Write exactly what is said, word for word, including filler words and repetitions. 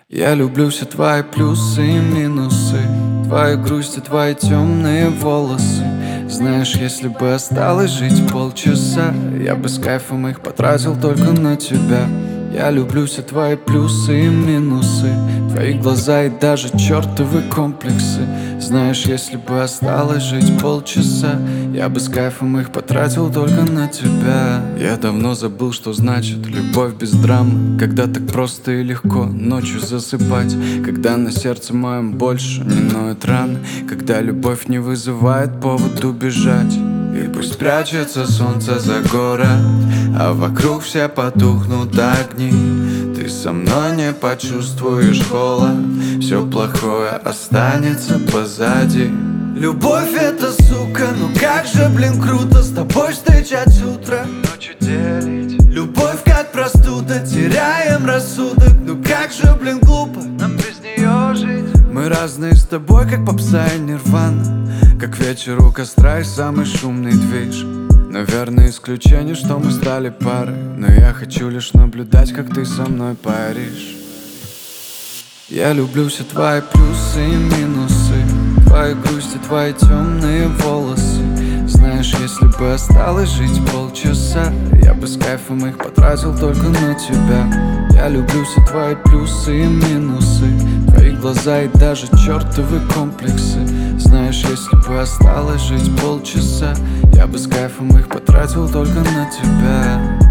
Я люблю все твои плюсы и минусы, твою грусть и твои темные волосы. Знаешь, если бы осталось жить полчаса, я бы с кайфом их потратил только на тебя. Я люблю все твои плюсы и минусы, твои глаза и даже чертовы комплексы. Знаешь, если бы осталось жить полчаса, я бы с кайфом их потратил только на тебя. Я давно забыл, что значит любовь без драмы, когда так просто и легко ночью засыпать, когда на сердце моем больше не ноют раны, когда любовь не вызывает повод убежать. И пусть прячется солнце за город, а вокруг все потухнут огни, ты со мной не почувствуешь холод, все плохое останется позади. Любовь это сука, ну как же, блин, круто с тобой встречать утро, ночью делить. Любовь как простуда, теряем рассудок, ну как же, блин, глупо нам без нее жить. Мы разные с тобой, как попса и нирвана, как вечер у костра и самый шумный движ. Наверное, исключение, что мы стали парой, но я хочу лишь наблюдать, как ты со мной паришь. Я люблю все твои плюсы и минусы, твою грусть и твои темные волосы. Знаешь, если бы осталось жить полчаса, я бы с кайфом их потратил только на тебя. Я люблю все твои плюсы и минусы, твои глаза и даже чертовы комплексы. Знаешь, если бы осталось жить полчаса, я бы с кайфом их потратил только на тебя.